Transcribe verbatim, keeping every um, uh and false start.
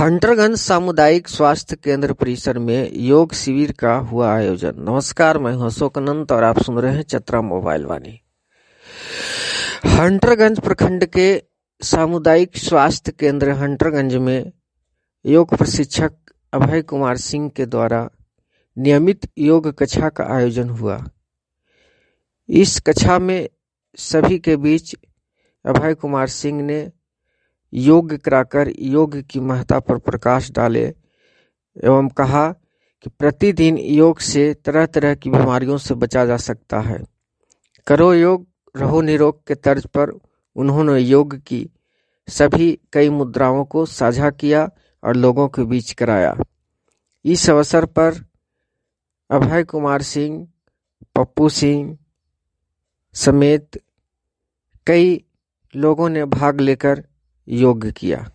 हंटरगंज सामुदायिक स्वास्थ्य केंद्र परिसर में योग शिविर का हुआ आयोजन। नमस्कार, मैं हूं अशोक अनंत और आप सुन रहे हैं चतरा मोबाइल वाणी। हंटरगंज प्रखंड के सामुदायिक स्वास्थ्य केंद्र हंटरगंज में योग प्रशिक्षक अभय कुमार सिंह के द्वारा नियमित योग कक्षा का आयोजन हुआ। इस कक्षा में सभी के बीच अभय कुमार सिंह ने योग कराकर योग की महत्ता पर प्रकाश डाले एवं कहा कि प्रतिदिन योग से तरह तरह की बीमारियों से बचा जा सकता है। करो योग रहो निरोग के तर्ज पर उन्होंने योग की सभी कई मुद्राओं को साझा किया और लोगों के बीच कराया। इस अवसर पर अभय कुमार सिंह, पप्पू सिंह समेत कई लोगों ने भाग लेकर योग किया।